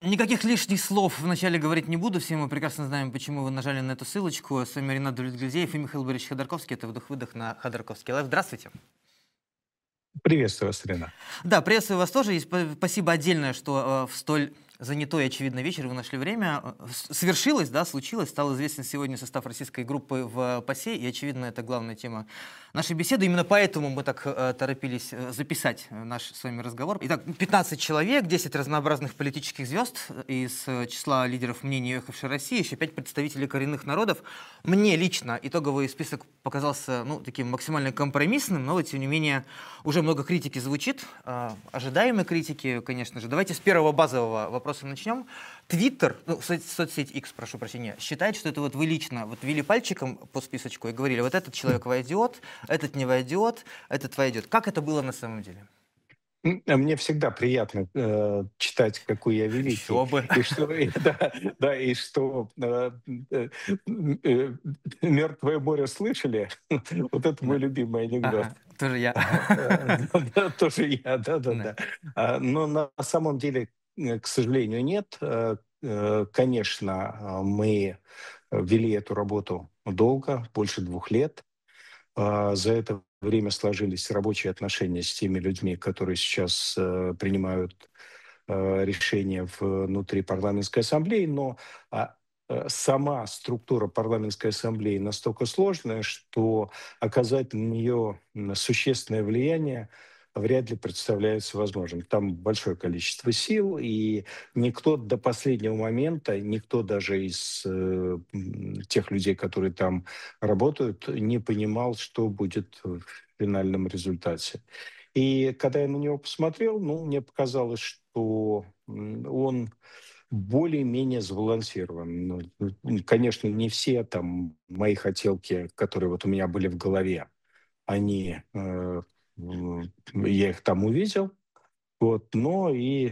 Никаких лишних слов вначале говорить не буду. Все мы прекрасно знаем, почему вы нажали на эту ссылочку. С вами Ренат Давлетгильзеев и Михаил Борисович Ходорковский. Это «Вдох-выдох» на Ходорковский лайв. Здравствуйте. Приветствую вас, Ренат. Да, приветствую вас тоже. И спасибо отдельное, что в столь занятой, очевидно, вечер вы нашли время. Свершилось, да, случилось. Стал известен сегодня состав российской группы в ПАСЕ. И, очевидно, это главная тема нашей беседы. Именно поэтому мы так торопились записать наш с вами разговор. Итак, 15 человек, 10 разнообразных политических звезд из числа лидеров мнений уехавшей России, еще 5 представителей коренных народов. Мне лично итоговый список показался, ну, таким максимально компромиссным, но, тем не менее, уже много критики звучит, ожидаемой критики, конечно же. Давайте с первого базового вопроса начнем. Твиттер, ну, соцсеть X, прошу прощения, считает, что это вот вы лично вот вели пальчиком по списочку и говорили, вот этот человек войдет, этот не войдет, этот войдет. Как это было на самом деле? Мне всегда приятно читать, какой я великий, Еще бы. и что, да, да, и что «Мертвое море» слышали? Вот это мой Да. любимый анекдот. Ага, тоже я. Да, тоже я, Да. да-да-да. Но на самом деле, к сожалению, нет. Конечно, мы вели эту работу долго, больше 2 лет. За это время сложились рабочие отношения с теми людьми, которые сейчас принимают решения внутри парламентской ассамблеи, но сама структура парламентской ассамблеи настолько сложная, что оказать на нее существенное влияние вряд ли представляется возможным. Там большое количество сил, и никто до последнего момента, никто даже из тех людей, которые там работают, не понимал, что будет в финальном результате. И когда я на него посмотрел, ну, мне показалось, что он более-менее сбалансирован. Конечно, не все там мои хотелки, которые вот у меня были в голове, они, я их там увидел, вот, но и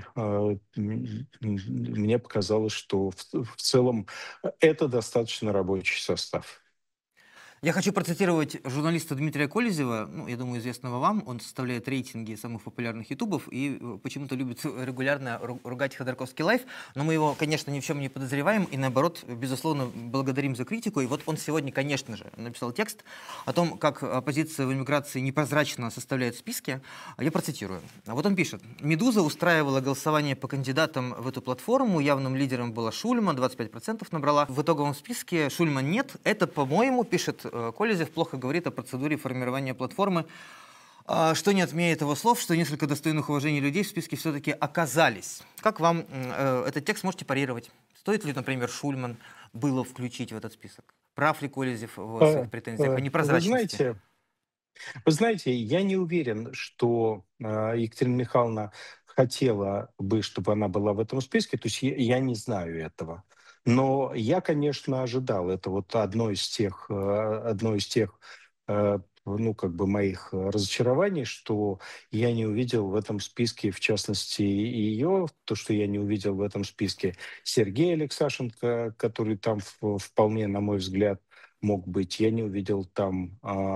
мне показалось, что в целом это достаточно рабочий состав. Я хочу процитировать журналиста Дмитрия Колезева, ну, я думаю, известного вам. Он составляет рейтинги самых популярных ютубов и почему-то любит регулярно ругать Ходорковский лайф. Но мы его, конечно, ни в чем не подозреваем и, наоборот, безусловно, благодарим за критику. И вот он сегодня, конечно же, написал текст о том, как оппозиция в эмиграции непрозрачно составляет списки. Я процитирую. Вот он пишет. «Медуза устраивала голосование по кандидатам в эту платформу. Явным лидером была Шульман, 25% набрала. В итоговом списке Шульман нет. Это, по-моему, пишет Колезев, плохо говорит о процедуре формирования платформы, что не отменяет его слов, что несколько достойных уважения людей в списке все-таки оказались». Как вам этот текст можете парировать? Стоит ли, например, Шульман было включить в этот список? Прав ли Колезев в своих претензиях о Вы непрозрачности? знаете, вы знаете, я не уверен, что Екатерина Михайловна хотела бы, чтобы она была в этом списке. То есть я не знаю этого. Но я, конечно, ожидал. Это вот одно из тех, ну, как бы моих разочарований, что я не увидел в этом списке, в частности, ее, то, что я не увидел в этом списке Сергея Алексашенко, который там вполне, на мой взгляд, мог быть. Я не увидел там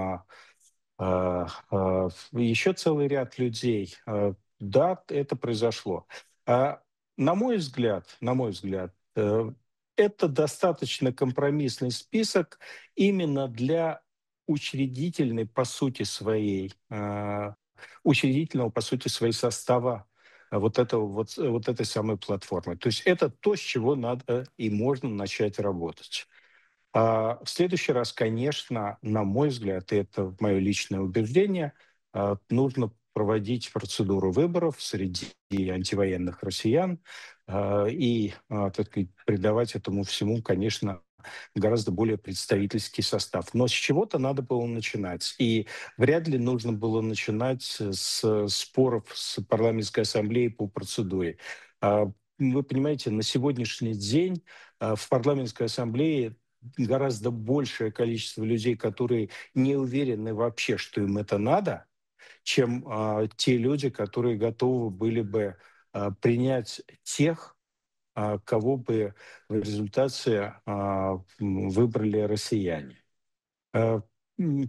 еще целый ряд людей. Да, это произошло. А, на мой взгляд, это достаточно компромиссный список именно для учредительной, по сути своей, учредительного, по сути своей состава вот этой самой платформы. То есть это то, с чего надо и можно начать работать. В следующий раз, конечно, на мой взгляд, и это мое личное убеждение, нужно проводить процедуру выборов среди антивоенных россиян так сказать, придавать этому всему, конечно, гораздо более представительский состав. Но с чего-то надо было начинать. И вряд ли нужно было начинать с споров с парламентской ассамблеей по процедуре. Вы понимаете, на сегодняшний день в парламентской ассамблее гораздо большее количество людей, которые не уверены вообще, что им это надо, чем те люди, которые готовы были бы принять тех, кого бы в результате выбрали россияне. Э, м,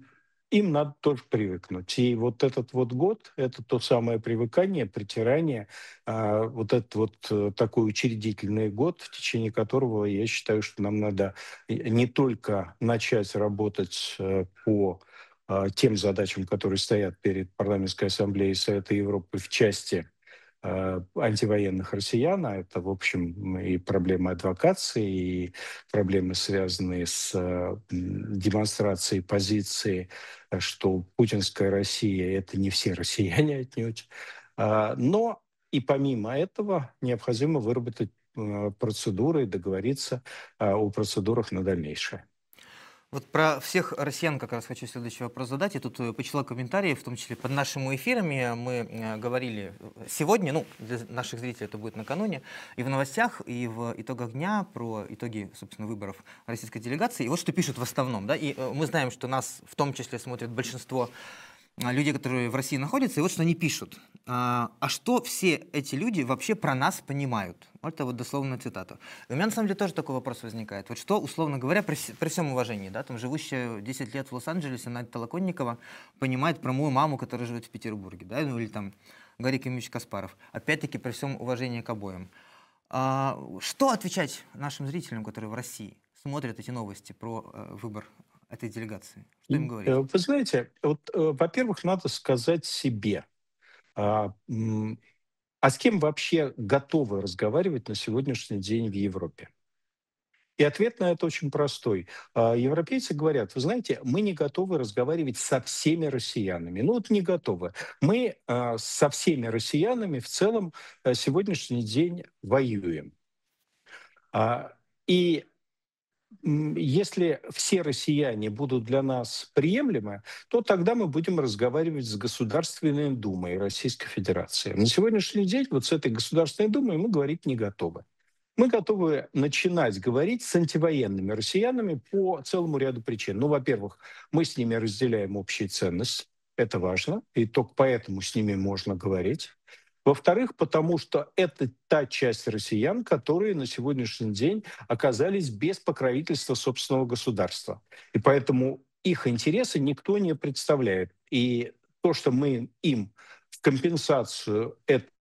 им надо тоже привыкнуть. И вот этот вот год — это то самое привыкание, притирание, вот этот вот такой учредительный год, в течение которого я считаю, что нам надо не только начать работать по тем задачам, которые стоят перед Парламентской ассамблеей Совета Европы в части антивоенных россиян, а это, в общем, и проблемы адвокации, и проблемы, связанные с демонстрацией позиции, что путинская Россия — это не все россияне отнюдь. Но и помимо этого необходимо выработать процедуры и договориться о процедурах на дальнейшее. Вот про всех россиян как раз хочу следующий вопрос задать. Я тут почитал комментарии, в том числе под нашими эфирами. Мы говорили сегодня, ну, для наших зрителей это будет накануне, и в новостях, и в итогах дня про итоги, собственно, выборов российской делегации. И вот что пишут в основном, да, и мы знаем, что нас в том числе смотрят большинство людей, которые в России находятся, и вот что они пишут. А что все эти люди вообще про нас понимают? Это вот дословно цитата. И у меня на самом деле тоже такой вопрос возникает. Вот что, условно говоря, при всем уважении, да, там живущая 10 лет в Лос-Анджелесе Надя Толоконникова понимает про мою маму, которая живет в Петербурге, да, ну или там Гарик Емельевич Каспаров. Опять-таки при всем уважении к обоим. Что отвечать нашим зрителям, которые в России смотрят эти новости про выбор этой делегации? Что им говорить? Вы знаете, вот, во-первых, надо сказать себе, а, м, а с кем вообще готовы разговаривать на сегодняшний день в Европе? И ответ на это очень простой. Европейцы говорят: вы знаете, мы не готовы разговаривать со всеми россиянами. Ну вот не готовы. Мы со всеми россиянами в целом сегодняшний день воюем. А, И если все россияне будут для нас приемлемы, то тогда мы будем разговаривать с Государственной Думой Российской Федерации. На сегодняшний день вот с этой Государственной Думой мы говорить не готовы. Мы готовы начинать говорить с антивоенными россиянами по целому ряду причин. Ну, во-первых, мы с ними разделяем общие ценности. Это важно, и только поэтому с ними можно говорить. Во-вторых, потому что это та часть россиян, которые на сегодняшний день оказались без покровительства собственного государства. И поэтому их интересы никто не представляет. И то, что мы им в компенсацию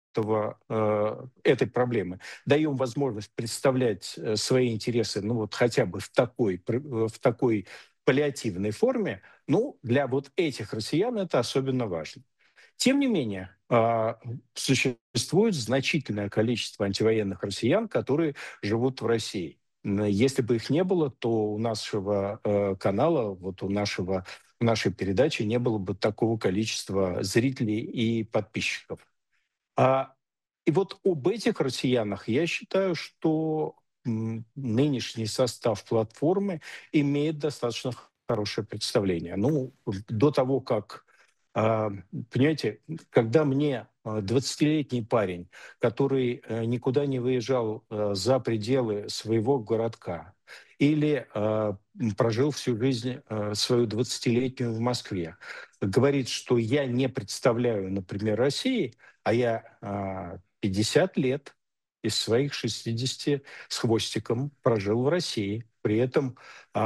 этой проблемы даем возможность представлять свои интересы, ну вот хотя бы в такой паллиативной форме, ну, для вот этих россиян это особенно важно. Тем не менее, существует значительное количество антивоенных россиян, которые живут в России. Если бы их не было, то у нашего канала, у нашей передачи не было бы такого количества зрителей и подписчиков. А, и вот об этих россиянах я считаю, что нынешний состав платформы имеет достаточно хорошее представление. Ну, до того, как, а, понимаете, когда мне 20-летний парень, который никуда не выезжал за пределы своего городка, или прожил всю жизнь свою 20-летнюю в Москве, говорит, что я не представляю, например, России, а я 50 лет из своих 60 с хвостиком прожил в России. При этом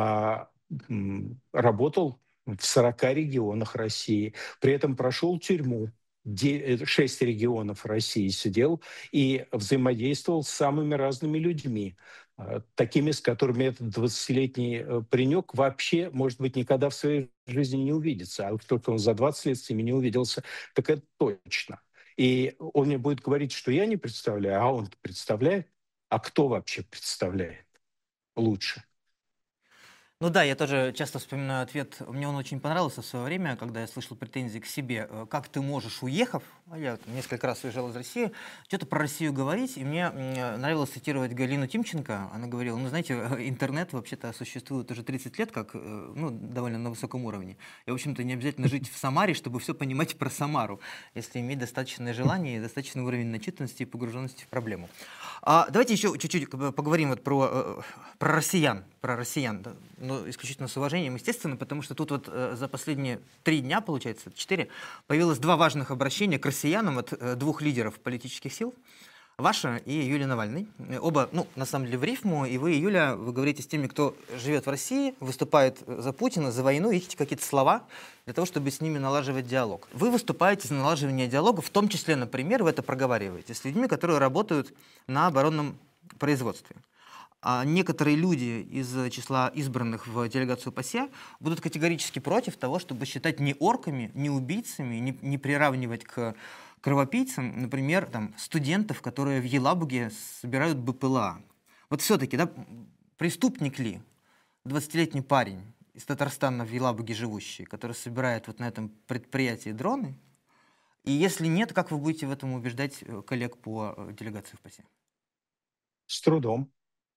работал в 40 регионах России. При этом прошел тюрьму. 6 регионов России сидел и взаимодействовал с самыми разными людьми, такими, с которыми этот 20-летний паренек вообще, может быть, никогда в своей жизни не увидится. А вот только он за 20 лет с ними не увиделся, так это точно. И он мне будет говорить, что я не представляю, а он представляет. А кто вообще представляет лучше? Ну да, я тоже часто вспоминаю ответ. Мне он очень понравился в свое время, когда я слышал претензии к себе. Как ты можешь, уехав, а я там несколько раз уезжал из России, что-то про Россию говорить, и мне нравилось цитировать Галину Тимченко. Она говорила, ну знаете, интернет вообще-то существует уже 30 лет, как, ну, довольно на высоком уровне. И, в общем-то, не обязательно жить в Самаре, чтобы все понимать про Самару, если иметь достаточное желание и достаточный уровень начитанности и погруженности в проблему. Давайте еще чуть-чуть поговорим вот про россиян, да, но исключительно с уважением, естественно, потому что тут вот за последние 3 дня, получается, 4, появилось 2 важных обращения к россиянам от 2 лидеров политических сил. Ваша и Юлии Навальной. Оба, ну, на самом деле, в рифму. И вы, Юля, вы говорите с теми, кто живет в России, выступает за Путина, за войну, ищете какие-то слова для того, чтобы с ними налаживать диалог. Вы выступаете за налаживание диалога, в том числе, например, вы это проговариваете, с людьми, которые работают на оборонном производстве. А некоторые люди из числа избранных в делегацию ПАСЕ будут категорически против того, чтобы считать не орками, не убийцами, не приравнивать к кровопийцам, например, там, студентов, которые в Елабуге собирают БПЛА. Вот все-таки, да, преступник ли 20-летний парень из Татарстана в Елабуге живущий, который собирает вот на этом предприятии дроны? И если нет, как вы будете в этом убеждать коллег по делегации в ПАСЕ? С трудом.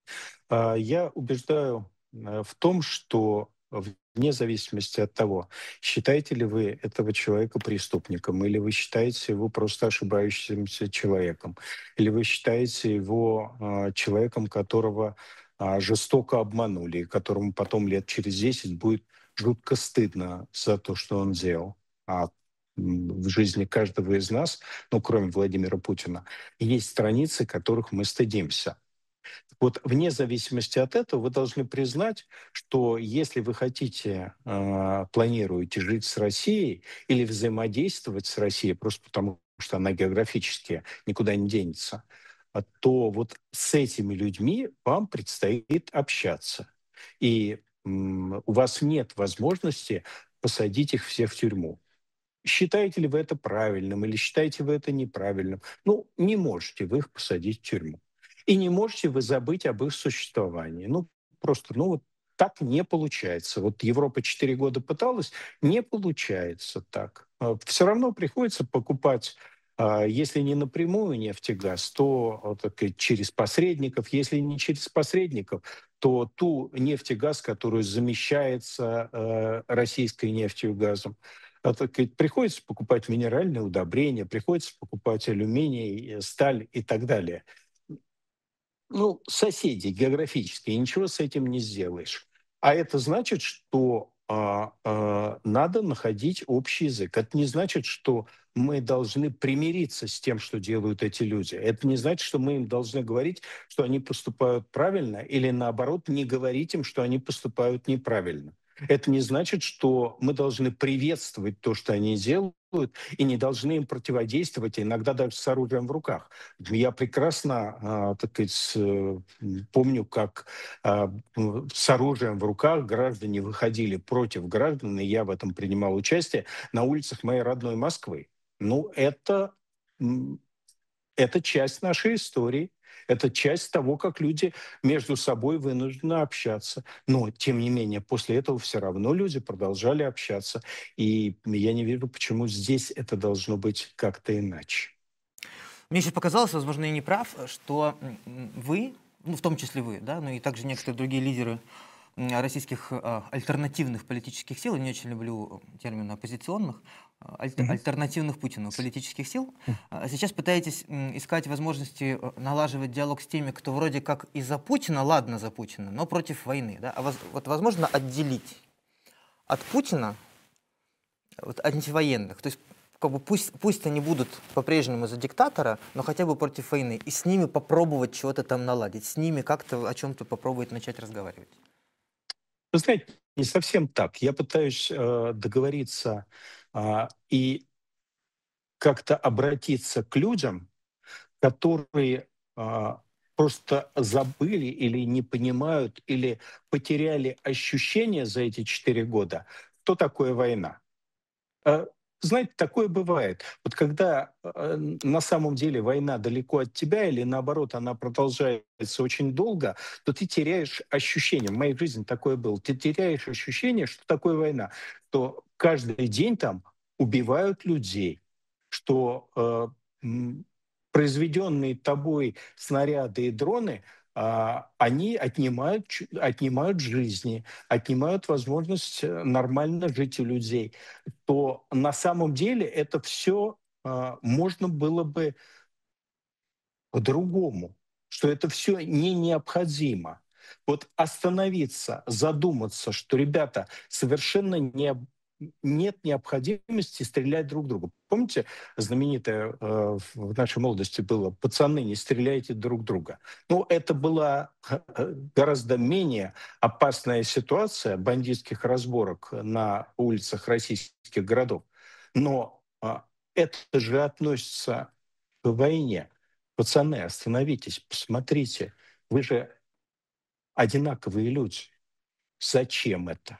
Я убеждаю в том, что вне зависимости от того, считаете ли вы этого человека преступником, или вы считаете его просто ошибающимся человеком, или вы считаете его человеком, которого жестоко обманули, и которому потом лет через 10 будет жутко стыдно за то, что он делал. В жизни каждого из нас, ну, кроме Владимира Путина, есть страницы, которых мы стыдимся. Вот вне зависимости от этого вы должны признать, что если вы хотите, планируете жить с Россией или взаимодействовать с Россией, просто потому что она географически никуда не денется, то вот с этими людьми вам предстоит общаться. И у вас нет возможности посадить их всех в тюрьму. Считаете ли вы это правильным или считаете вы это неправильным? Ну, не можете вы их посадить в тюрьму. И не можете вы забыть об их существовании. Ну, просто, ну вот так не получается. Вот Европа 4 года пыталась, не получается так. Все равно приходится покупать, если не напрямую нефть и газ, то так сказать, через посредников. Если не через посредников, то ту нефть и газ, которую замещается российской нефтью и газом. Так сказать, приходится покупать минеральные удобрения, приходится покупать алюминий, сталь и так далее. Ну, соседи географические, ничего с этим не сделаешь. А это значит, что надо находить общий язык. Это не значит, что мы должны примириться с тем, что делают эти люди. Это не значит, что мы им должны говорить, что они поступают правильно, или наоборот, не говорить им, что они поступают неправильно. Это не значит, что мы должны приветствовать то, что они делают, и не должны им противодействовать, иногда даже с оружием в руках. Я прекрасно, так сказать, помню, как с оружием в руках граждане выходили против граждан, и я в этом принимал участие, на улицах моей родной Москвы. Ну, это часть нашей истории. Это часть того, как люди между собой вынуждены общаться. Но, тем не менее, после этого все равно люди продолжали общаться. И я не вижу, почему здесь это должно быть как-то иначе. Мне еще показалось, возможно, я не прав, что вы, ну, в том числе вы, да, но и также некоторые другие лидеры российских альтернативных политических сил, я не очень люблю термин оппозиционных, Мгм. альтернативных Путину политических сил, М. сейчас пытаетесь искать возможности налаживать диалог с теми, кто вроде как и за Путина, ладно за Путина, но против войны. Да? Вот возможно отделить от Путина вот, антивоенных. То есть как бы пусть они будут по-прежнему за диктатора, но хотя бы против войны. И с ними попробовать чего-то там наладить, с ними как-то о чем-то попробовать начать разговаривать. Вы знаете, не совсем так. Я пытаюсь договориться и как-то обратиться к людям, которые просто забыли или не понимают, или потеряли ощущение за эти 4 года, что такое война. Э, Знаете, такое бывает. Вот когда на самом деле война далеко от тебя или наоборот она продолжается очень долго, то ты теряешь ощущение. В моей жизни такое было. Ты теряешь ощущение, что такое война. Что каждый день там убивают людей, что произведенные тобой снаряды и дроны, они отнимают жизни, отнимают возможность нормально жить у людей, то на самом деле это все можно было бы по-другому, что это все не необходимо. Вот остановиться, задуматься, что, ребята, совершенно нет необходимости стрелять друг в друга. помните, знаменитое в нашей молодости было «Пацаны, не стреляйте друг в друга». Ну, это была гораздо менее опасная ситуация бандитских разборок на улицах российских городов. Но это же относится к войне. Пацаны, остановитесь, посмотрите. Вы же одинаковые люди. Зачем это?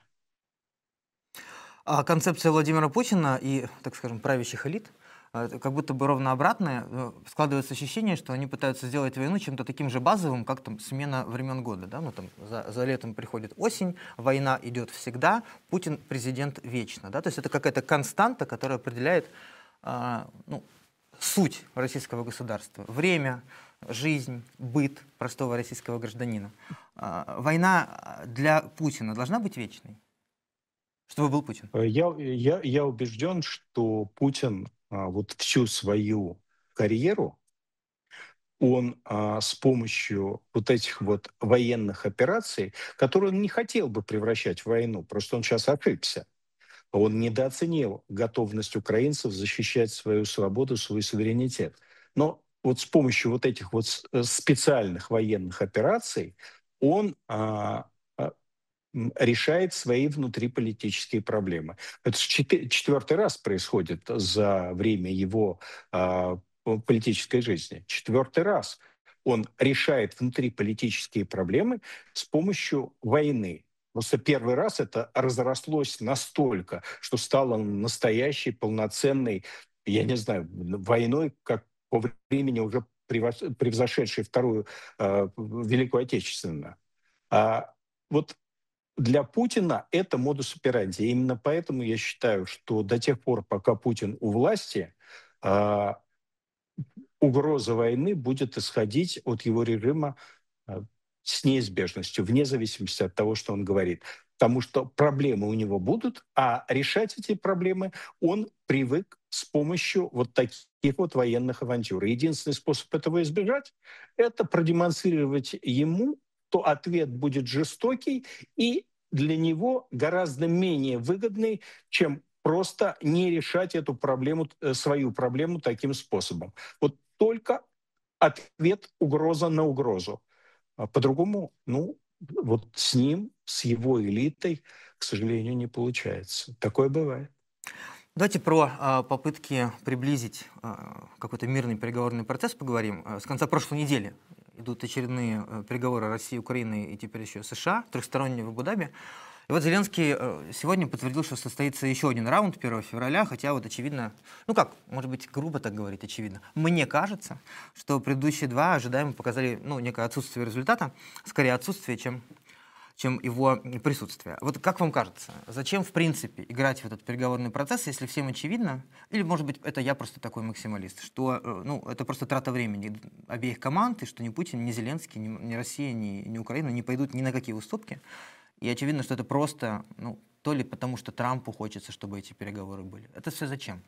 А концепция Владимира Путина и, так скажем, правящих элит это как будто бы ровно обратное. Складывается ощущение, что они пытаются сделать войну чем-то таким же базовым, как там смена времен года. Да? Ну, там, за летом приходит осень, война идет всегда, Путин президент вечно. Да? То есть это какая-то константа, которая определяет ну, суть российского государства. Время, жизнь, быт простого российского гражданина. Война для Путина должна быть вечной? Чтобы был Путин. Я убежден, что Путин вот всю свою карьеру, он с помощью вот этих вот военных операций, которые он не хотел бы превращать в войну, просто он сейчас ошибся. Он недооценил готовность украинцев защищать свою свободу, свой суверенитет. Но вот с помощью вот этих вот специальных военных операций он решает свои внутриполитические проблемы. Это четвертый раз происходит за время его политической жизни. Четвертый раз он решает внутриполитические проблемы с помощью войны. Просто первый раз это разрослось настолько, что стало настоящей, полноценной, я не знаю, войной, как по времени уже превзошедшей Вторую Великую Отечественную. А вот для Путина это модус операнди. Именно поэтому я считаю, что до тех пор, пока Путин у власти, а, угроза войны будет исходить от его режима с неизбежностью, вне зависимости от того, что он говорит. Потому что проблемы у него будут, а решать эти проблемы он привык с помощью вот таких вот военных авантюр. Единственный способ этого избежать — это продемонстрировать ему, что ответ будет жестокий и для него гораздо менее выгодный, чем просто не решать эту проблему, свою проблему таким способом. Вот только ответ угроза на угрозу. А по-другому, ну, вот с ним, с его элитой, к сожалению, не получается. Такое бывает. Давайте про попытки приблизить какой-то мирный переговорный процесс поговорим. С конца прошлой недели идут очередные переговоры России, Украины и теперь еще США, трехсторонние в Абу-Даби. И вот Зеленский сегодня подтвердил, что состоится еще один раунд 1 февраля, хотя вот очевидно, ну как, может быть, грубо так говорить, очевидно. Мне кажется, что предыдущие два ожидаемо показали ну, некое отсутствие результата, скорее отсутствие, чем его присутствие. Вот как вам кажется, зачем в принципе играть в этот переговорный процесс, если всем очевидно, или может быть это я просто такой максималист, что ну, это просто трата времени обеих команд, и что ни Путин, ни Зеленский, ни Россия, ни Украина не пойдут ни на какие уступки. И очевидно, что это просто, ну, то ли потому, что Трампу хочется, чтобы эти переговоры были. Это все зачем?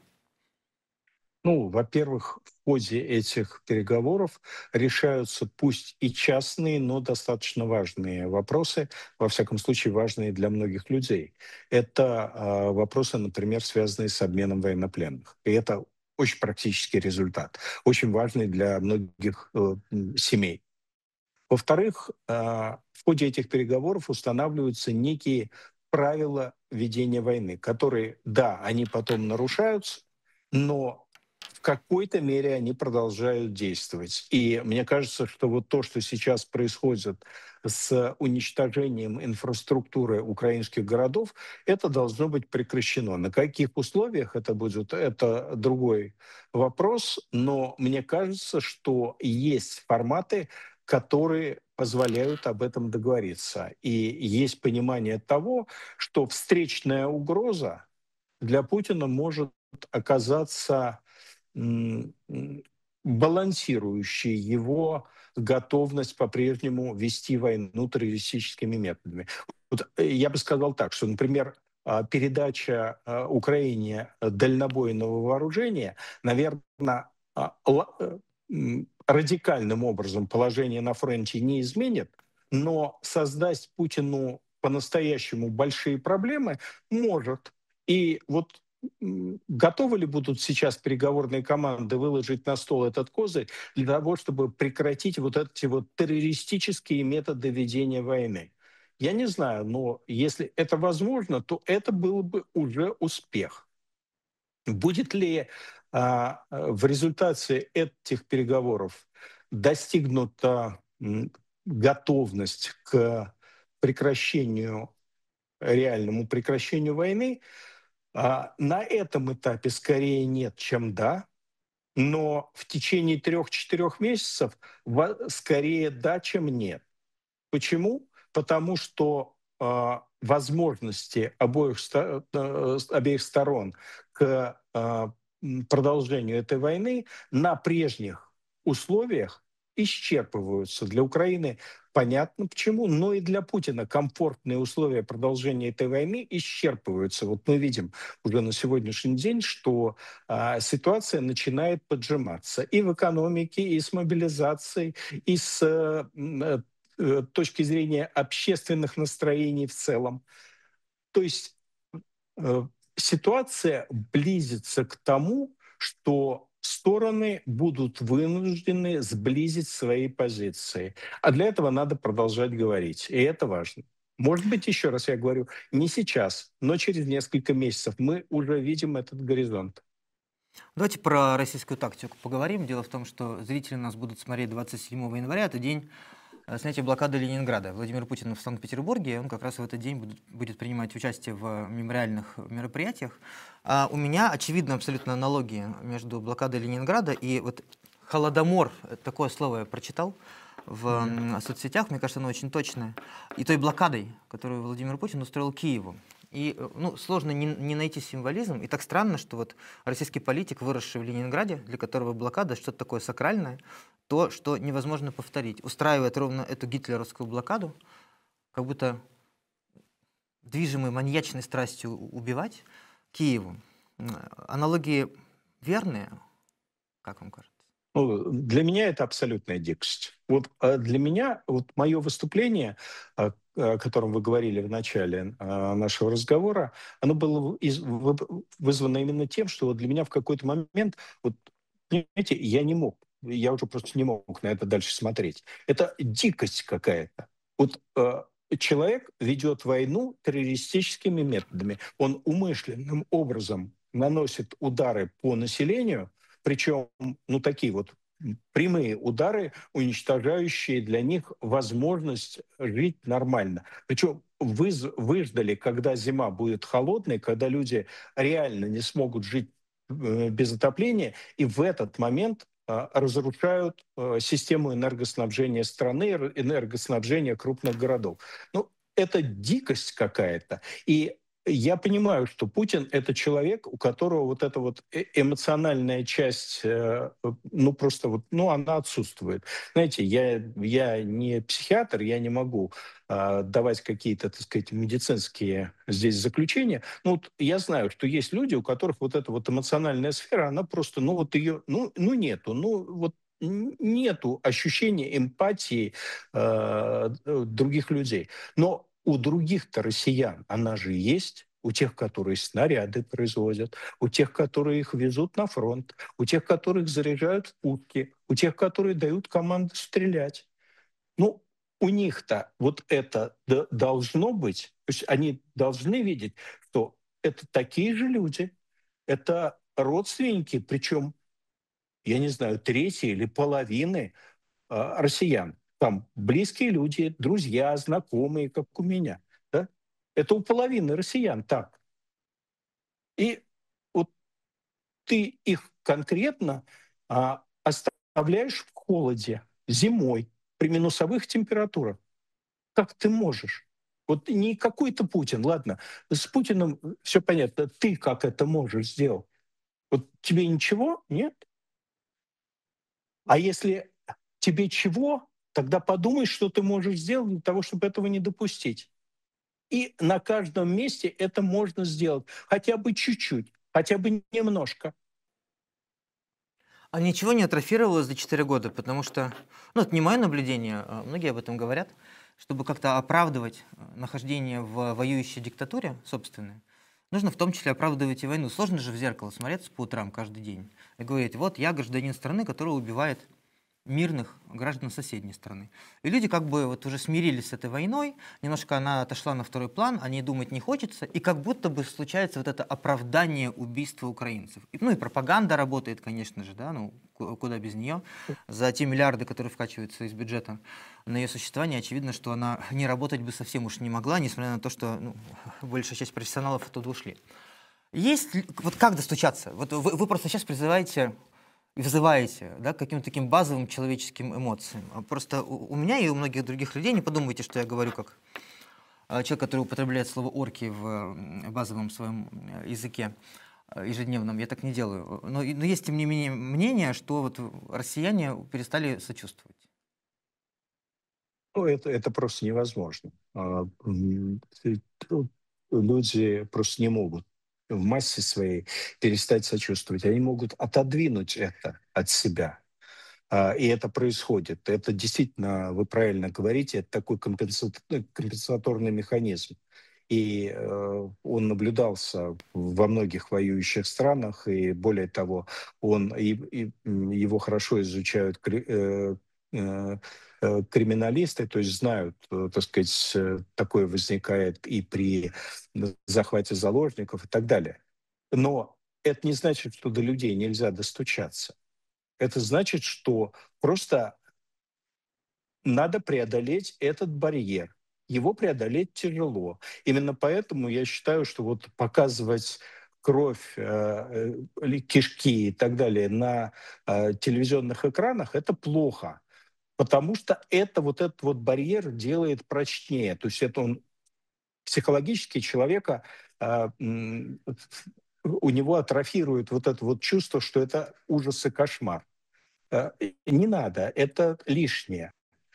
Ну, во-первых, в ходе этих переговоров решаются пусть и частные, но достаточно важные вопросы, во всяком случае важные для многих людей. Это вопросы, например, связанные с обменом военнопленных. И это очень практический результат, очень важный для многих семей. Во-вторых, в ходе этих переговоров устанавливаются некие правила ведения войны, которые, да, они потом нарушаются, но в какой-то мере они продолжают действовать. И мне кажется, что вот то, что сейчас происходит с уничтожением инфраструктуры украинских городов, это должно быть прекращено. На каких условиях это будет, это другой вопрос, но мне кажется, что есть форматы, которые позволяют об этом договориться. И есть понимание того, что встречная угроза для Путина может оказаться балансирующей его готовность по-прежнему вести войну террористическими методами. Вот, я бы сказал так, что, например, передача Украине дальнобойного вооружения, наверное, радикальным образом положение на фронте не изменит, но создать Путину по-настоящему большие проблемы может. И вот готовы ли будут сейчас переговорные команды выложить на стол этот козырь для того, чтобы прекратить вот эти вот террористические методы ведения войны? Я не знаю, но если это возможно, то это был бы уже успех. Будет ли в результате этих переговоров достигнута готовность к прекращению, реальному прекращению войны? На этом этапе скорее нет, чем да, но в течение 3–4 месяцев скорее да, чем нет. Почему? Потому что возможности обеих сторон к продолжению этой войны на прежних условиях исчерпываются. Для Украины понятно почему, но и для Путина комфортные условия продолжения этой войны исчерпываются. Вот мы видим уже на сегодняшний день, что ситуация начинает поджиматься и в экономике, и с мобилизацией, и с точки зрения общественных настроений в целом. То есть э, ситуация близится к тому, что стороны будут вынуждены сблизить свои позиции. А для этого надо продолжать говорить. И это важно. Может быть, еще раз я говорю, не сейчас, но через несколько месяцев мы уже видим этот горизонт. Давайте про российскую тактику поговорим. Дело в том, что зрители нас будут смотреть 27 января, это день снятия блокады Ленинграда. Владимир Путин в Санкт-Петербурге, он как раз в этот день будет принимать участие в мемориальных мероприятиях. А у меня, очевидно, абсолютно аналогии между блокадой Ленинграда и вот Холодомор, такое слово я прочитал в соцсетях, мне кажется, оно очень точное, и той блокадой, которую Владимир Путин устроил Киеву. И сложно не найти символизм. И так странно, что вот российский политик, выросший в Ленинграде, для которого блокада что-то такое сакральное, то, что невозможно повторить, устраивает ровно эту гитлеровскую блокаду, как будто движимый маньячной страстью убивать Киеву. Аналогии верные, как вам кажется? Ну, для меня это абсолютная дикость. Вот для меня вот мое выступление, о котором вы говорили в начале нашего разговора, оно было вызвано именно тем, что вот для меня в какой-то момент, вот, понимаете, я не мог, я уже просто не мог на это дальше смотреть. Это дикость какая-то. Вот человек ведет войну террористическими методами. Он умышленным образом наносит удары по населению, причем, ну, такие вот прямые удары, уничтожающие для них возможность жить нормально. Причем выждали, когда зима будет холодной, когда люди реально не смогут жить без отопления, и в этот момент разрушают систему энергоснабжения страны, энергоснабжения крупных городов. Ну, это дикость какая-то. И я понимаю, что Путин — это человек, у которого вот эта вот эмоциональная часть, ну, просто вот, ну, она отсутствует. Знаете, я не психиатр, я не могу давать какие-то, так сказать, медицинские здесь заключения. Ну, вот я знаю, что есть люди, у которых вот эта вот эмоциональная сфера, она просто, ну, вот ее, ну нету, ну, вот нету ощущения эмпатии других людей. Но у других-то россиян она же есть, у тех, которые снаряды производят, у тех, которые их везут на фронт, у тех, которых заряжают в пушки, у тех, которые дают команду стрелять. Ну, у них-то вот это должно быть, то есть они должны видеть, что это такие же люди, это родственники, причем, я не знаю, трети или половины россиян. Там близкие люди, друзья, знакомые, как у меня. Да? Это у половины россиян так. И вот ты их конкретно оставляешь в холоде зимой при минусовых температурах. Как ты можешь? Вот не какой-то Путин, ладно, с Путиным все понятно. Ты как это можешь сделать? Вот тебе ничего? Нет? А если тебе чего, тогда подумай, что ты можешь сделать для того, чтобы этого не допустить. И на каждом месте это можно сделать. Хотя бы чуть-чуть, хотя бы немножко. А ничего не атрофировалось за 4 года, потому что, ну, это не мое наблюдение, многие об этом говорят, чтобы как-то оправдывать нахождение в воюющей диктатуре собственной, нужно в том числе оправдывать и войну. Сложно же в зеркало смотреться по утрам каждый день и говорить: вот я гражданин страны, которая убивает мирных граждан соседней страны. И люди как бы вот уже смирились с этой войной, немножко она отошла на второй план, о ней думать не хочется, и как будто бы случается вот это оправдание убийства украинцев. Ну и пропаганда работает, конечно же, да, ну куда без нее. За те миллиарды, которые вкачиваются из бюджета на ее существование, очевидно, что она не работать бы совсем уж не могла, несмотря на то, что большая часть профессионалов оттуда ушли. Вот как достучаться? Вот вы просто сейчас призываете и вызываете, да, к каким-то таким базовым человеческим эмоциям. Просто у меня и у многих других людей, не подумайте, что я говорю как человек, который употребляет слово «орки» в базовом своем языке ежедневном, я так не делаю. Но есть, тем не менее, мнение, что вот россияне перестали сочувствовать. Ну, это просто невозможно. Люди просто не могут в массе своей перестать сочувствовать. Они могут отодвинуть это от себя. И это происходит. Это действительно, вы правильно говорите, это такой компенсаторный механизм. И он наблюдался во многих воюющих странах, и более того, его хорошо изучают криминалисты, то есть знают, так сказать, такое возникает и при захвате заложников и так далее. Но это не значит, что до людей нельзя достучаться. Это значит, что просто надо преодолеть этот барьер. Его преодолеть тяжело. Именно поэтому я считаю, что вот показывать кровь, или кишки и так далее на телевизионных экранах — это плохо, потому что этот вот барьер делает прочнее. То есть это он психологически человека, у него атрофирует вот это вот чувство, что это ужас и кошмар. Не надо, это лишнее.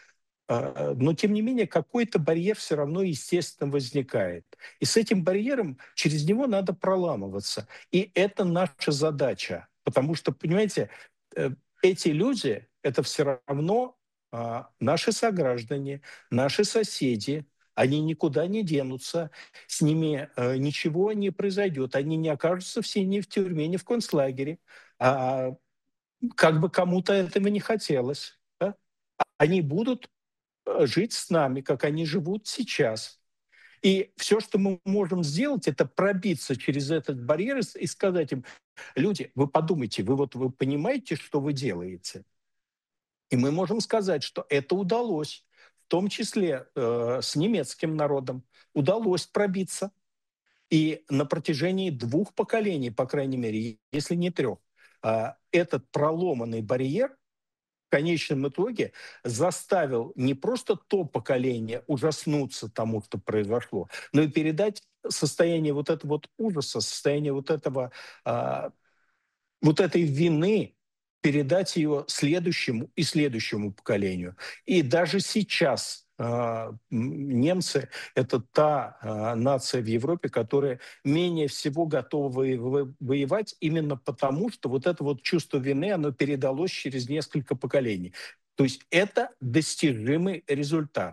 Но, тем не менее, какой-то барьер все равно, естественно, возникает. И с этим барьером, через него надо проламываться. И это наша задача. Потому что, понимаете, э, эти люди — это все равно наши сограждане, наши соседи. Они никуда не денутся, с ними ничего не произойдет. Они не окажутся все ни в тюрьме, ни в концлагере. А, как бы кому-то этого не хотелось. Да? Они будут жить с нами, как они живут сейчас. И все, что мы можем сделать, это пробиться через этот барьер и сказать им: люди, вы подумайте, вы понимаете, что вы делаете? И мы можем сказать, что это удалось, в том числе с немецким народом, удалось пробиться. И на протяжении 2 поколений, по крайней мере, если не 3, этот проломанный барьер в конечном итоге заставил не просто то поколение ужаснуться тому, что произошло, но и передать состояние вот этого вот ужаса, состояние а, вот этой вины, передать ее следующему и следующему поколению. И даже сейчас немцы — это та нация в Европе, которая менее всего готова воевать именно потому, что вот это вот чувство вины, оно передалось через несколько поколений. То есть это достижимый результат.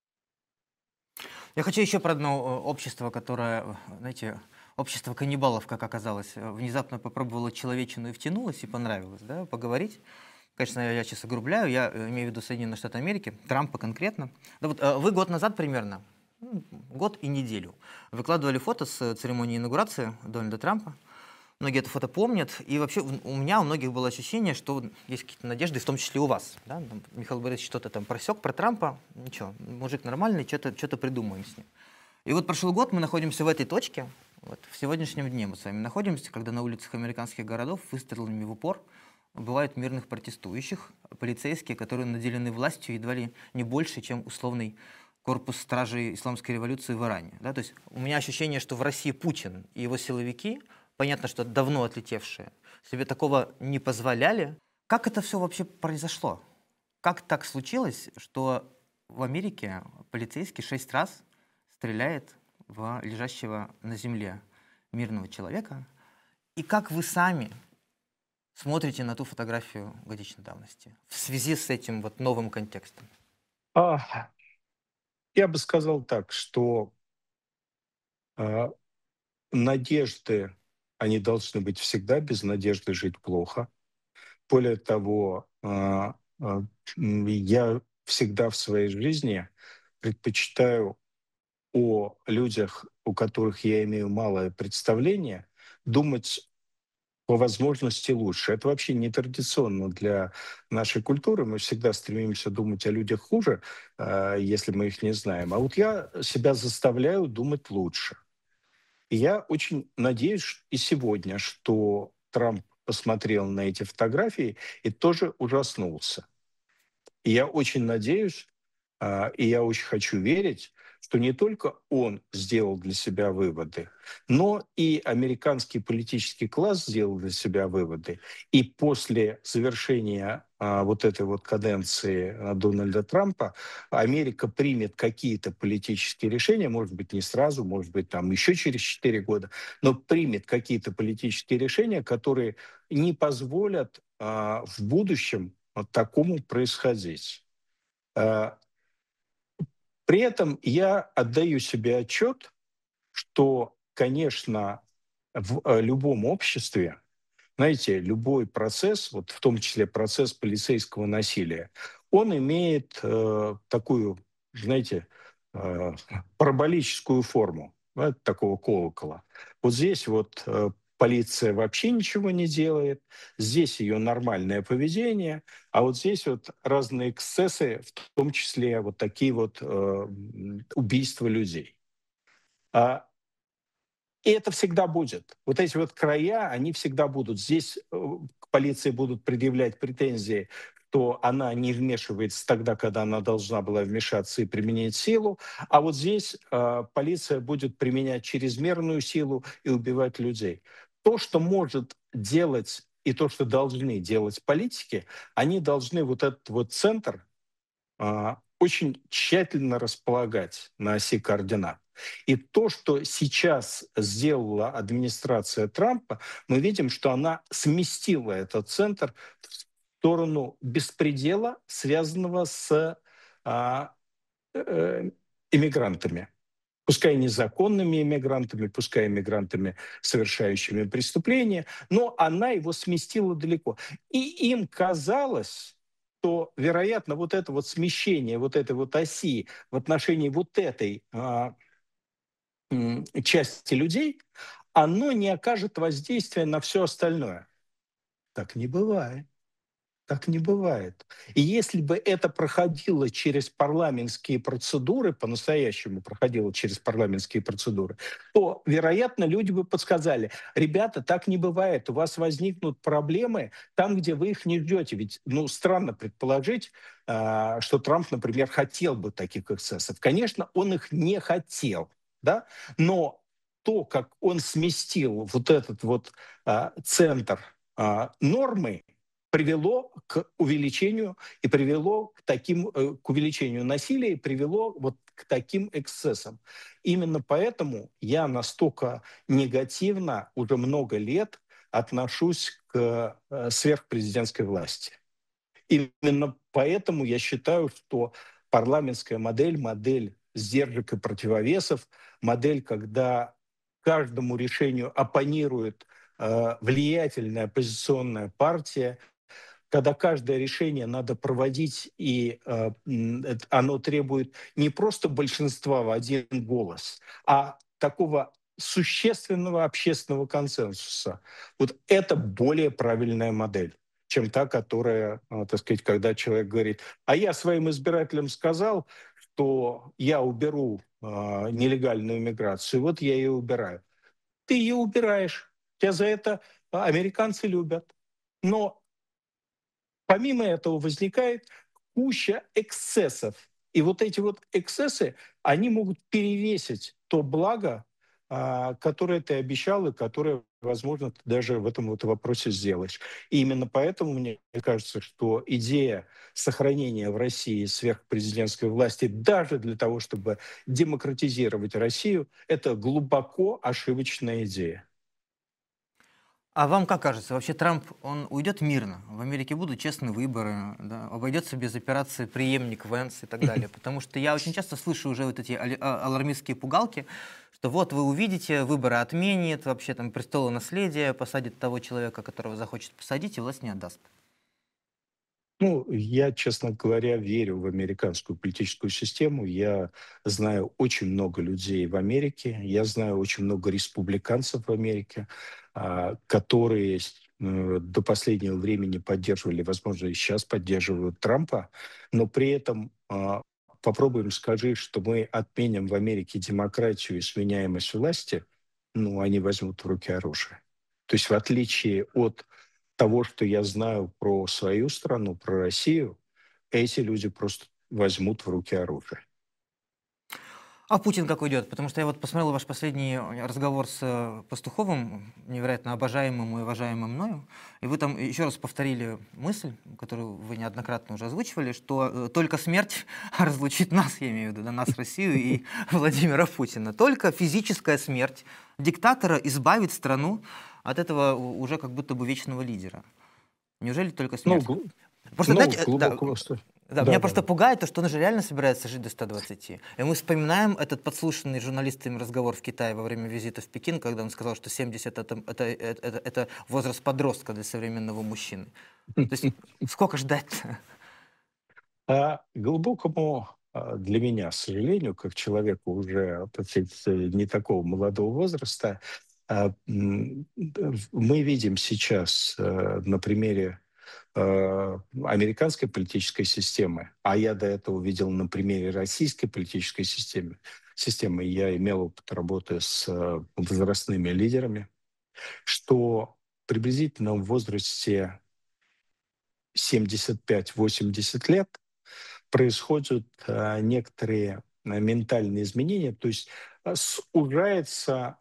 Я хочу еще про одно общество, которое, знаете, общество каннибалов, как оказалось, внезапно попробовало человечину и втянулось, и понравилось, да, поговорить. Конечно, я сейчас огрубляю, я имею в виду Соединенные Штаты Америки, Трампа конкретно. Да вот вы год назад примерно, год и неделю, выкладывали фото с церемонии инаугурации Дональда Трампа. Многие это фото помнят. И вообще у меня, у многих было ощущение, что есть какие-то надежды, в том числе у вас. Да? Там Михаил Борисович что-то там просек про Трампа. Ничего, мужик нормальный, что-то придумаем с ним. И вот прошел год, мы находимся в этой точке. Вот, в сегодняшнем дне мы с вами находимся, когда на улицах американских городов выстрелами в упор бывают мирных протестующих, полицейские, которые наделены властью едва ли не больше, чем условный корпус стражей исламской революции в Иране. Да? То есть у меня ощущение, что в России Путин и его силовики, понятно, что давно отлетевшие, себе такого не позволяли. Как это все вообще произошло? Как так случилось, что в Америке полицейский 6 раз стреляет в лежащего на земле мирного человека? И как вы сами смотрите на ту фотографию годичной давности в связи с этим вот новым контекстом? Я бы сказал так, что а, надежды, они должны быть всегда, без надежды жить плохо. Более того, я всегда в своей жизни предпочитаю о людях, у которых я имею малое представление, думать по возможности лучше. Это вообще не традиционно для нашей культуры. Мы всегда стремимся думать о людях хуже, если мы их не знаем. А вот я себя заставляю думать лучше. И я очень надеюсь и сегодня, что Трамп посмотрел на эти фотографии и тоже ужаснулся. И я очень надеюсь, и я очень хочу верить, что не только он сделал для себя выводы, но и американский политический класс сделал для себя выводы. И после завершения вот этой вот каденции Дональда Трампа Америка примет какие-то политические решения, может быть, не сразу, может быть, там еще через 4 года, но примет какие-то политические решения, которые не позволят в будущем вот такому происходить. А, При этом я отдаю себе отчет, что, конечно, в любом обществе, знаете, любой процесс, вот в том числе процесс полицейского насилия, он имеет такую, знаете, э, параболическую форму, да, такого колокола. Вот здесь вот полиция вообще ничего не делает, здесь ее нормальное поведение, а вот здесь вот разные эксцессы, в том числе вот такие вот убийства людей. А и это всегда будет. Вот эти вот края, они всегда будут. Здесь к полиции будут предъявлять претензии, что она не вмешивается тогда, когда она должна была вмешаться и применять силу. А вот здесь полиция будет применять чрезмерную силу и убивать людей. То, что может делать и то, что должны делать политики, они должны вот этот вот центр очень тщательно располагать на оси координат. И то, что сейчас сделала администрация Трампа, мы видим, что она сместила этот центр в сторону беспредела, связанного с а, э, иммигрантами. Пускай незаконными иммигрантами, пускай иммигрантами, совершающими преступления, но она его сместила далеко. И им казалось, что, вероятно, вот это вот смещение вот этой вот оси в отношении вот этой части людей, оно не окажет воздействия на все остальное. Так не бывает. Так не бывает. И если бы это проходило через парламентские процедуры, по-настоящему проходило через парламентские процедуры, то, вероятно, люди бы подсказали: ребята, так не бывает, у вас возникнут проблемы там, где вы их не ждете. Ведь, ну, странно предположить, что Трамп, например, хотел бы таких эксцессов. Конечно, он их не хотел, да, но то, как он сместил вот этот вот центр нормы, привело к увеличению и привело к увеличению насилия и привело вот к таким эксцессам. Именно поэтому я настолько негативно уже много лет отношусь к сверхпрезидентской власти. Именно поэтому я считаю, что парламентская модель, модель сдержек и противовесов, модель, когда каждому решению оппонирует влиятельная оппозиционная партия, когда каждое решение надо проводить, и оно требует не просто большинства в один голос, а такого существенного общественного консенсуса. Вот это более правильная модель, чем та, которая, так сказать, когда человек говорит: а я своим избирателям сказал, что я уберу нелегальную миграцию, вот я ее убираю. Ты ее убираешь, тебя за это американцы любят. Но помимо этого возникает куча эксцессов. И вот эти вот эксцессы, они могут перевесить то благо, которое ты обещал и которое, возможно, ты даже в этом вот вопросе сделаешь. И именно поэтому мне кажется, что идея сохранения в России сверхпрезидентской власти даже для того, чтобы демократизировать Россию, это глубоко ошибочная идея. А вам как кажется, вообще Трамп, он уйдет мирно? В Америке будут честные выборы, да? Обойдется без операции преемник Венс и так далее? Потому что я очень часто слышу уже вот эти алармистские пугалки, что вот вы увидите, выборы отменит, вообще там престолонаследие, посадит того человека, которого захочет посадить, и власть не отдаст. Ну, я, честно говоря, верю в американскую политическую систему. Я знаю очень много людей в Америке. Я знаю очень много республиканцев в Америке, которые до последнего времени поддерживали, возможно, и сейчас поддерживают Трампа, но при этом попробуем скажи, что мы отменим в Америке демократию и сменяемость власти, ну, они возьмут в руки оружие. То есть в отличие от того, что я знаю про свою страну, про Россию, эти люди просто возьмут в руки оружие. А Путин как уйдет? Потому что я вот посмотрел ваш последний разговор с Пастуховым, невероятно обожаемым и уважаемым мною, и вы там еще раз повторили мысль, которую вы неоднократно уже озвучивали, что только смерть разлучит нас, я имею в виду, да, нас, Россию и Владимира Путина. Только физическая смерть диктатора избавит страну от этого уже как будто бы вечного лидера. Неужели только Ну, смерть? Просто, ну, знаете, да, глубоко... да, меня Да, да, просто да. пугает то, что он же реально собирается жить до 120. И мы вспоминаем этот подслушанный журналистами разговор в Китае во время визита в Пекин, когда он сказал, что 70 это возраст подростка для современного мужчины. То есть сколько ждать-то? А глубокому для меня, к сожалению, как человеку уже, так сказать, не такого молодого возраста, мы видим сейчас на примере американской политической системы, а я до этого видел на примере российской политической системы, я имел опыт работы с возрастными лидерами, что приблизительно в возрасте 75-80 лет происходят некоторые ментальные изменения, то есть сужается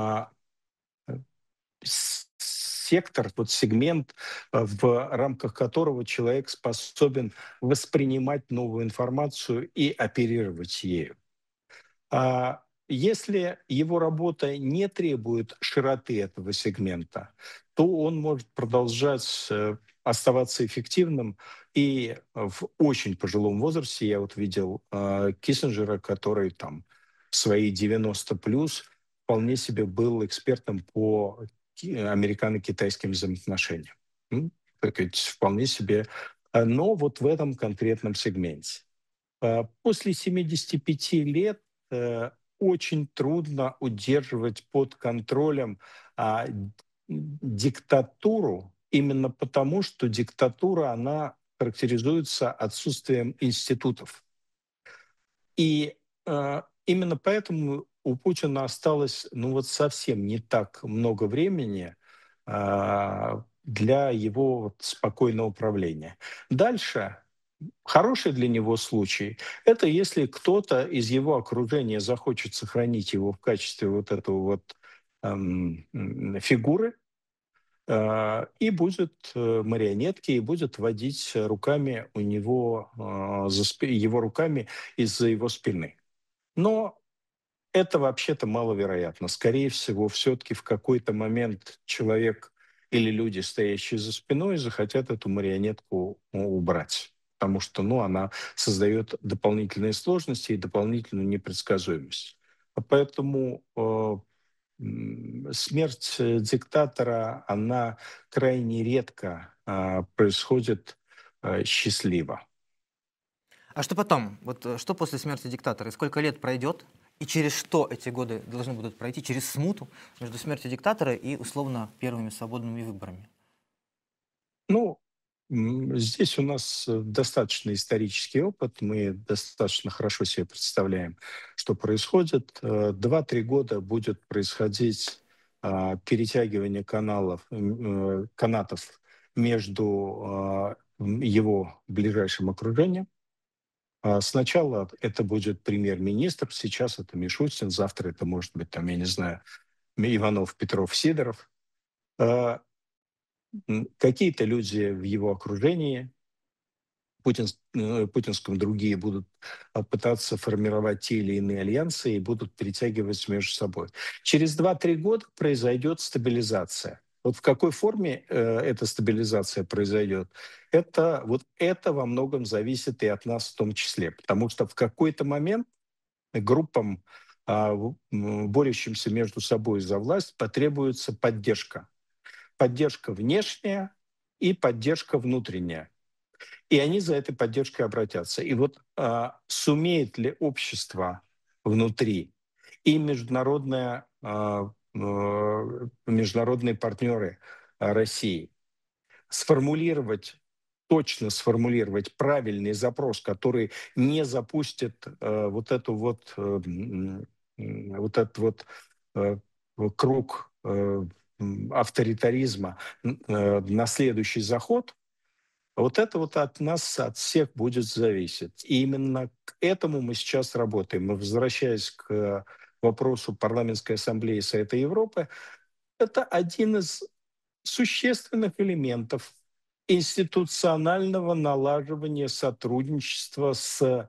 сектор, тот сегмент, в рамках которого человек способен воспринимать новую информацию и оперировать ею. Если его работа не требует широты этого сегмента, то он может продолжать оставаться эффективным. И в очень пожилом возрасте я вот видел Киссинджера, который там в свои 90 плюс вполне себе был экспертом по американо-китайским взаимоотношениям. Так сказать, вполне себе. Но вот в этом конкретном сегменте. После 75 лет очень трудно удерживать под контролем диктатуру, именно потому, что диктатура, она характеризуется отсутствием институтов. И именно поэтому у Путина осталось, ну вот совсем не так много времени для его вот спокойного управления. Дальше хороший для него случай — это если кто-то из его окружения захочет сохранить его в качестве вот этого вот фигуры, и будет марионетки, и будет водить руками у него, его руками из-за его спины. Но это вообще-то маловероятно. Скорее всего, все-таки в какой-то момент человек или люди, стоящие за спиной, захотят эту марионетку убрать. Потому что она создает дополнительные сложности и дополнительную непредсказуемость. Поэтому смерть диктатора, она крайне редко происходит счастливо. А что потом? Вот что после смерти диктатора? И сколько лет пройдет? И через что эти годы должны будут пройти? Через смуту между смертью диктатора и, условно, первыми свободными выборами? Ну, здесь у нас достаточно исторический опыт, мы достаточно хорошо себе представляем, что происходит. 2-3 года будет происходить перетягивание канатов между его ближайшим окружением. Сначала это будет премьер-министр, сейчас это Мишустин, завтра это может быть, там, я не знаю, Иванов, Петров, Сидоров. А, Какие-то люди в его окружении, путинском другие, будут пытаться формировать те или иные альянсы и будут перетягивать между собой. Через 2-3 года произойдет стабилизация. Вот в какой форме эта стабилизация произойдет, это во многом зависит и от нас в том числе. Потому что в какой-то момент группам борющимся между собой за власть потребуется поддержка. Поддержка внешняя и поддержка внутренняя. И они за этой поддержкой обратятся. И вот сумеет ли общество внутри и международные партнеры России точно сформулировать правильный запрос, который не запустит вот этот вот э, круг авторитаризма на следующий заход, вот это вот от нас, от всех будет зависеть. И именно к этому мы сейчас работаем. Мы, возвращаясь к вопросу Парламентской ассамблеи Совета Европы, это один из существенных элементов институционального налаживания сотрудничества с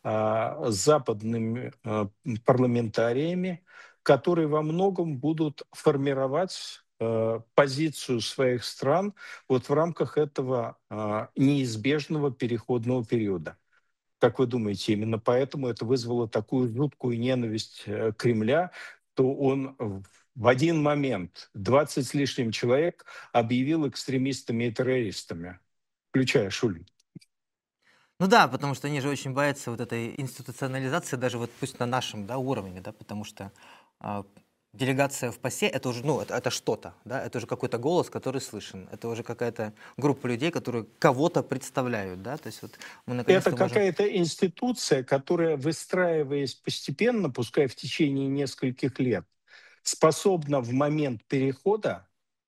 западными парламентариями, которые во многом будут формировать позицию своих стран вот в рамках этого неизбежного переходного периода. Как вы думаете, именно поэтому это вызвало такую жуткую ненависть Кремля, что он в один момент 20 с лишним человек объявил экстремистами и террористами, включая Шулин. Ну да, потому что они же очень боятся вот этой институционализации, даже вот пусть на нашем, да, уровне, да, потому что а, делегация в ПАСЕ — это уже, ну, это что-то, да, это уже какой-то голос, который слышен, это уже какая-то группа людей, которые кого-то представляют, да, то есть вот мы Это наконец-то можем... какая-то институция, которая, выстраиваясь постепенно, пускай в течение нескольких лет, способна в момент перехода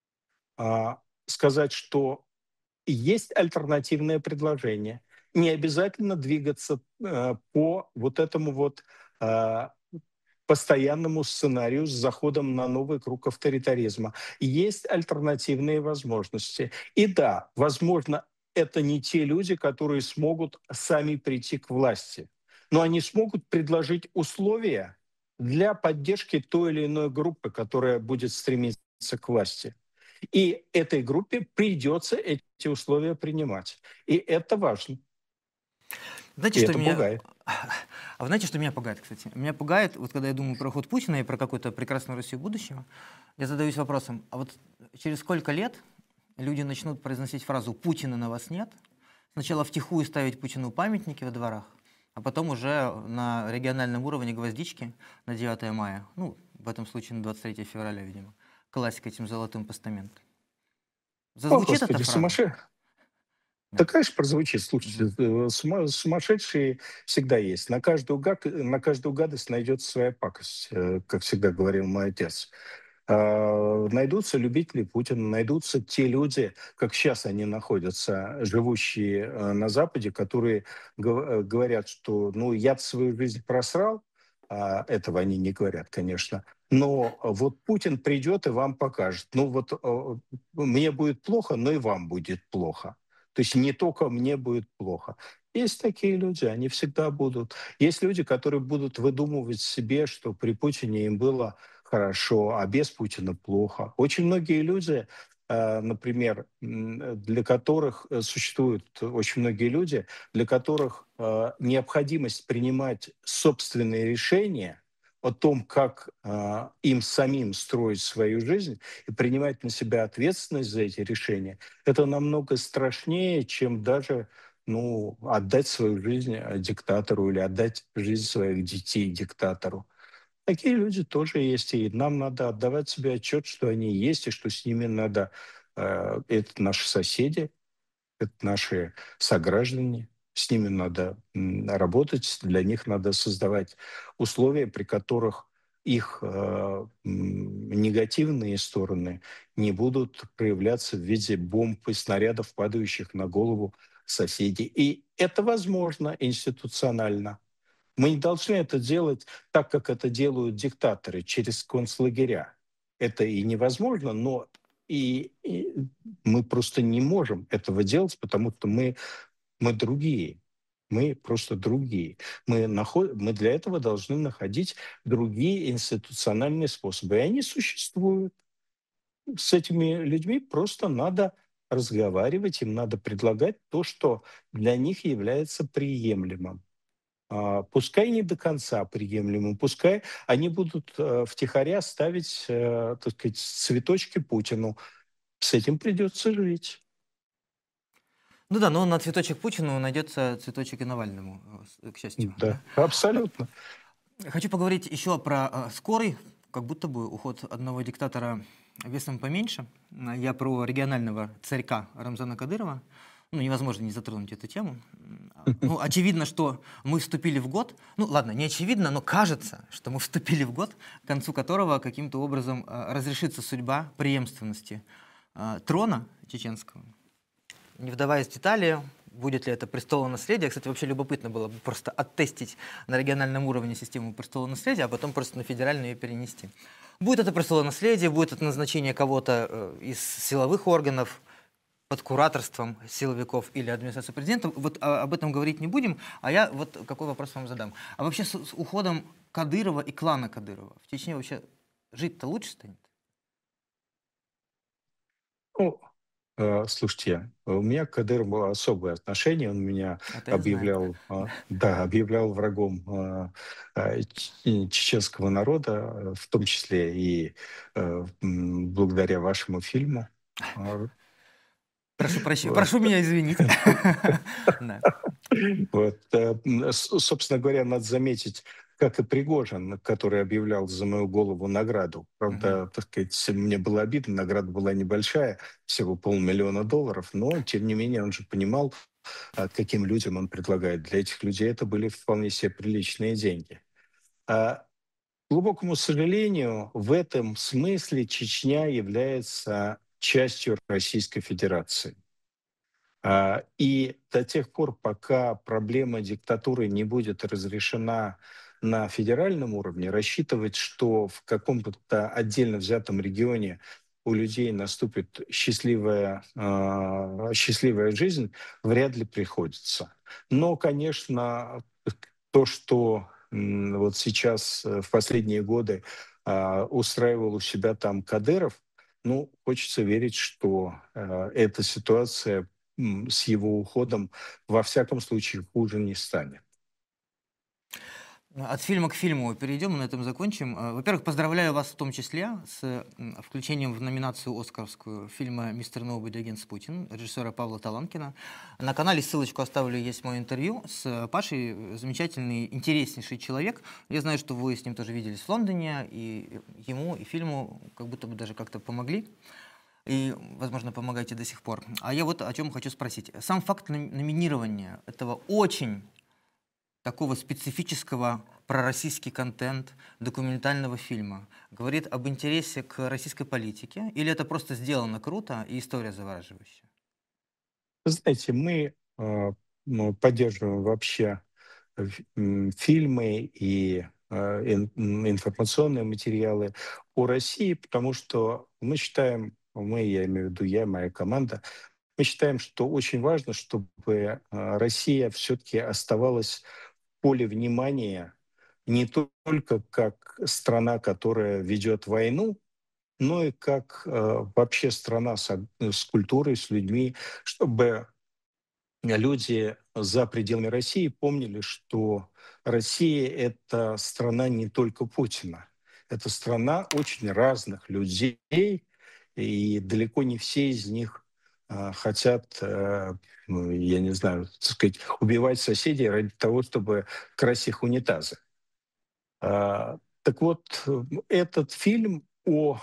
сказать, что есть альтернативное предложение. Не обязательно двигаться по вот этому вот э, постоянному сценарию с заходом на новый круг авторитаризма. Есть альтернативные возможности. И да, возможно, это не те люди, которые смогут сами прийти к власти, но они смогут предложить условия для поддержки той или иной группы, которая будет стремиться к власти. И этой группе придется эти условия принимать. И это важно. Знаете, И что это меня... пугает. А вы знаете, что меня пугает, кстати? Меня пугает, вот когда я думаю про ход Путина и про какую-то прекрасную Россию будущего, я задаюсь вопросом, а вот через сколько лет люди начнут произносить фразу «Путина на вас нет», сначала втихую ставить Путину памятники во дворах, а потом уже на региональном уровне гвоздички на 9 мая, ну, в этом случае на 23 февраля, видимо, классика этим золотым постаментом. О, Зазвучит эта Господи, фраза? Да, Да. конечно, прозвучит. Мгм. Слушайте, сумасшедшие всегда есть. На каждую гадость найдется своя пакость, как всегда говорил мой отец. Найдутся любители Путина, найдутся те люди, как сейчас они находятся, живущие на Западе, которые говорят, что ну я свою жизнь просрал, этого они не говорят, конечно, но вот Путин придет и вам покажет. Ну вот мне будет плохо, но и вам будет плохо. То есть не только мне будет плохо. Есть такие люди, они всегда будут. Есть люди, которые будут выдумывать себе, что при Путине им было хорошо, а без Путина плохо. Очень многие люди, например, для которых существуют очень многие люди, для которых необходимость принимать собственные решения о том, как им самим строить свою жизнь и принимать на себя ответственность за эти решения, это намного страшнее, чем даже отдать свою жизнь диктатору или отдать жизнь своих детей диктатору. Такие люди тоже есть, и нам надо отдавать себе отчет, что они есть, и что с ними надо... это наши соседи, это наши сограждане, с ними надо работать, для них надо создавать условия, при которых их негативные стороны не будут проявляться в виде бомб и снарядов, падающих на голову соседей. И это возможно институционально. Мы не должны это делать так, как это делают диктаторы, через концлагеря. Это и невозможно, но и мы просто не можем этого делать, потому что мы другие. Мы просто другие. Мы для этого должны находить другие институциональные способы. И они существуют. С этими людьми просто надо разговаривать, им надо предлагать то, что для них является приемлемым. пускай не до конца приемлемым, пускай они будут втихаря ставить, так сказать, цветочки Путину. С этим придется жить. Ну да, но на цветочек Путину найдется цветочек и Навальному, к счастью, Да, да. абсолютно. Хочу поговорить еще про скорый, как будто бы уход одного диктатора весом поменьше. Я про регионального царька Рамзана Кадырова. Ну, невозможно не затронуть эту тему. Ну, очевидно, что мы вступили в год, ну, ладно, не очевидно, но кажется, что мы вступили в год, к концу которого каким-то образом разрешится судьба преемственности трона чеченского. Не вдаваясь в детали, будет ли это престолонаследие. Кстати, вообще любопытно было бы просто оттестить на региональном уровне систему престолонаследия, а потом просто на федеральную ее перенести. Будет это престолонаследие, будет это назначение кого-то из силовых органов под кураторством силовиков или администрации президента. Вот об этом говорить не будем, а я вот какой вопрос вам задам. А вообще с уходом Кадырова и клана Кадырова в Чечне вообще жить-то лучше станет? Ну, слушайте, у меня к Кадырову было особое отношение. Он меня Это я знаю. объявлял, да, объявлял врагом чеченского народа, в том числе и благодаря вашему фильму. А, Прошу прощения, Вот. прошу меня извинить. Да. Вот, собственно говоря, надо заметить, как и Пригожин, который объявлял за мою голову награду. Мгм. Правда, так сказать, мне было обидно, награда была небольшая, всего $500 000, но, тем не менее, он же понимал, каким людям он предлагает. Для этих людей это были вполне себе приличные деньги. А, к глубокому сожалению, в этом смысле Чечня является частью Российской Федерации. И до тех пор, пока проблема диктатуры не будет разрешена на федеральном уровне, рассчитывать, что в каком-то отдельно взятом регионе у людей наступит счастливая жизнь, вряд ли приходится. Но, конечно, то, что вот сейчас в последние годы устраивал у себя там Кадыров, ну, хочется верить, что эта ситуация с его уходом во всяком случае хуже не станет. От фильма к фильму перейдем, и на этом закончим. Во-первых, поздравляю вас в том числе с включением в номинацию «Оскаровскую» фильма «Мистер Ноубоди Against Putin» режиссера Павла Таланкина. На канале ссылочку оставлю, есть мое интервью с Пашей. Замечательный, интереснейший человек. Я знаю, что вы с ним тоже виделись в Лондоне, и ему, и фильму как будто бы даже как-то помогли. И, возможно, помогаете до сих пор. А я вот о чем хочу спросить. Сам факт номинирования этого очень такого специфического пророссийский контент документального фильма говорит об интересе к российской политике, или это просто сделано круто и история завораживающая? Вы знаете, мы поддерживаем вообще фильмы и информационные материалы о России, потому что мы считаем, я имею в виду я, моя команда, мы считаем, что очень важно, чтобы Россия все-таки оставалась в поле внимания не только как страна, которая ведет войну, но и как вообще страна с культурой, с людьми, чтобы люди за пределами России помнили, что Россия — это страна не только Путина. Это страна очень разных людей, и далеко не все из них хотят, ну, я не знаю, так сказать, убивать соседей ради того, чтобы красть их унитазы. Так вот, этот фильм о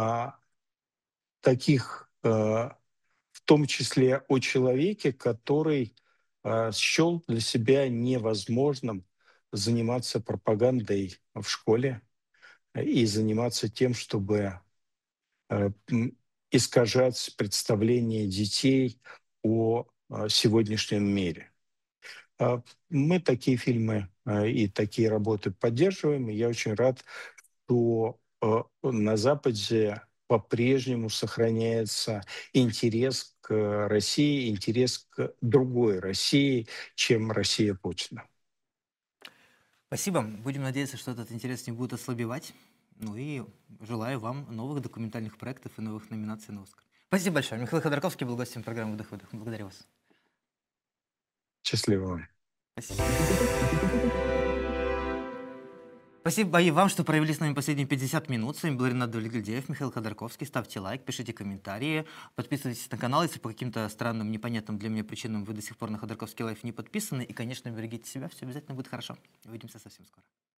таких, в том числе о человеке, который счел для себя невозможным заниматься пропагандой в школе и заниматься тем, чтобы искажать представление детей о сегодняшнем мире. Мы такие фильмы и такие работы поддерживаем, и я очень рад, что на Западе по-прежнему сохраняется интерес к России, интерес к другой России, чем Россия Путина. Спасибо. Будем надеяться, что этот интерес не будет ослабевать. Ну и желаю вам новых документальных проектов и новых номинаций на «Оскар». Спасибо большое. Михаил Ходорковский был гостем программы «Вдох-выдох». Благодарю вас. Счастливо вам. Спасибо. Спасибо и вам, что провели с нами последние 50 минут. С вами был Ренат Давлетгильдеев, Михаил Ходорковский. Ставьте лайк, пишите комментарии, подписывайтесь на канал, если по каким-то странным, непонятным для меня причинам вы до сих пор на Ходорковский лайф не подписаны. И, конечно, берегите себя, все обязательно будет хорошо. Увидимся совсем скоро.